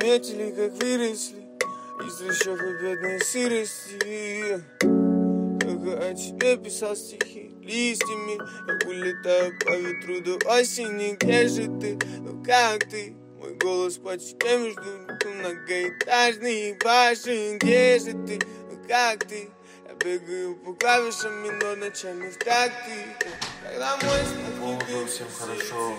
заметили, как выросли из трущоб и бедной сырости. Только о тебе писал стихи листьями. Я улетаю по ветру до осени. Где же ты? Ну как ты? Мой голос почти между многоэтажных башен. Где же ты? Ну как ты? Я бегаю по клавишам минор ночами в такты. Когда мой было всем хорошо,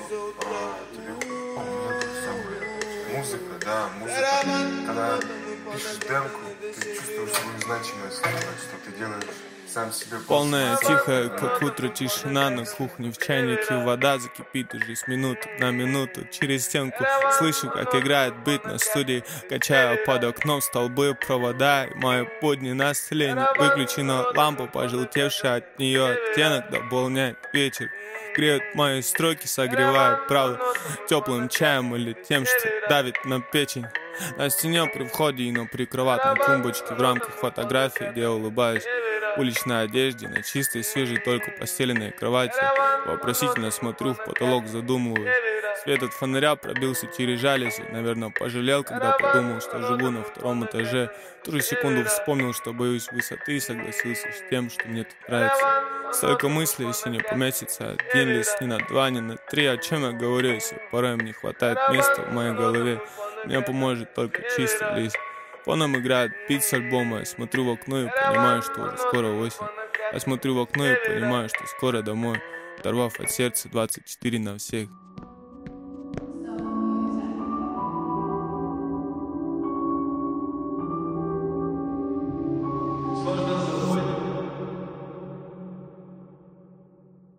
музыка, да, музыка. Когда пишешь демку, ты чувствуешь свою значимость, что ты делаешь сам себе. Полная, тихая, как утро, тишина на кухне. В чайнике вода закипит уже с минуты на минуту. Через стенку слышу, как играет бит на студии. Качаю под окном столбы, провода. И мое подни на столе не выключена лампа, пожелтевшая от нее оттенок дополняет вечер. Греют мои строки, согревая правду теплым чаем или тем, что давит на печень. На стене при входе и на прикроватной тумбочке в рамках фотографии, где я улыбаюсь в уличной одежде, на чистой, свежей, только постеленной кровати. Вопросительно смотрю в потолок, задумываюсь. Свет от фонаря пробился через жалюзи. Наверное, пожалел, когда подумал, что живу на 2-м этаже. В ту же секунду вспомнил, что боюсь высоты, и согласился с тем, что мне тут нравится. Столько мыслей, если не поместится один лист, ни на 2, ни на 3. О чем я говорю, если порой мне хватает места в моей голове? Мне поможет только чистый лист. Фоном играет бит с альбома. Я смотрю в окно и понимаю, что уже скоро осень. Я смотрю в окно и понимаю, что скоро домой, оторвав от сердца 24 на всех.